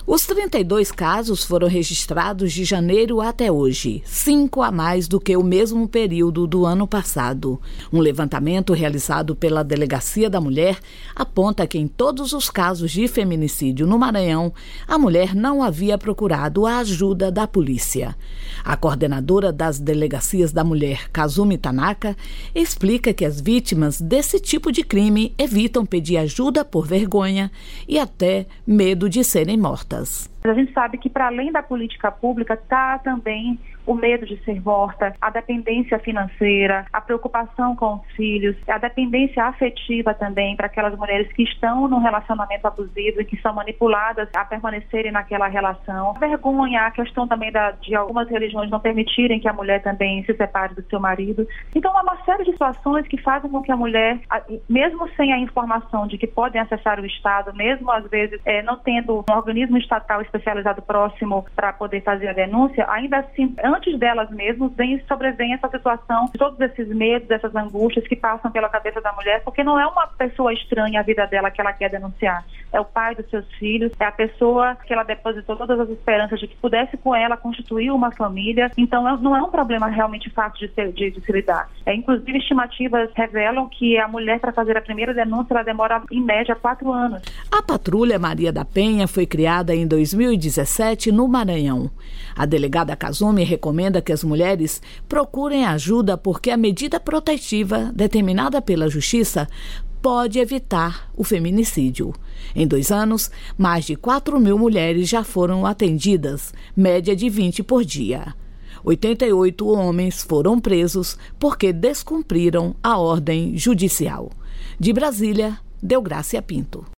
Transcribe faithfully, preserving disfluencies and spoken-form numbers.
Os trinta e dois casos foram registrados de janeiro até hoje, cinco a mais do que o mesmo período do ano passado. Um levantamento realizado pela Delegacia da Mulher aponta que em todos os casos de feminicídio no Maranhão, a mulher não havia procurado a ajuda da polícia. A coordenadora das Delegacias da Mulher, Kazumi Tanaka, explica que as vítimas desse tipo de crime evitam pedir ajuda por vergonha e até medo de serem mortas. A gente sabe que, para além da política pública, está também o medo de ser morta, a dependência financeira, a preocupação com os filhos, a dependência afetiva também para aquelas mulheres que estão num relacionamento abusivo e que são manipuladas a permanecerem naquela relação. A vergonha, a questão também da, de algumas religiões não permitirem que a mulher também se separe do seu marido. Então, há uma série de situações que fazem com que a mulher, mesmo sem a informação de que podem acessar o Estado, mesmo às vezes é, não tendo um organismo estatal especializado próximo para poder fazer a denúncia, ainda assim, antes delas mesmas, vem, sobrevém essa situação de todos esses medos, essas angústias que passam pela cabeça da mulher, porque não é uma pessoa estranha à vida dela que ela quer denunciar. É o pai dos seus filhos, é a pessoa que ela depositou todas as esperanças de que pudesse com ela constituir uma família. Então, não é um problema realmente fácil de, ser, de, de se lidar. É, inclusive, estimativas revelam que a mulher, para fazer a primeira denúncia, ela demora, em média, quatro anos. A Patrulha Maria da Penha foi criada em dois mil e dezessete no Maranhão. A delegada Kazumi recomenda que as mulheres procurem ajuda porque a medida protetiva determinada pela Justiça pode evitar o feminicídio. Em dois anos, mais de quatro mil mulheres já foram atendidas, média de vinte por dia. oitenta e oito homens foram presos porque descumpriram a ordem judicial. De Brasília, Deográcia Pinto.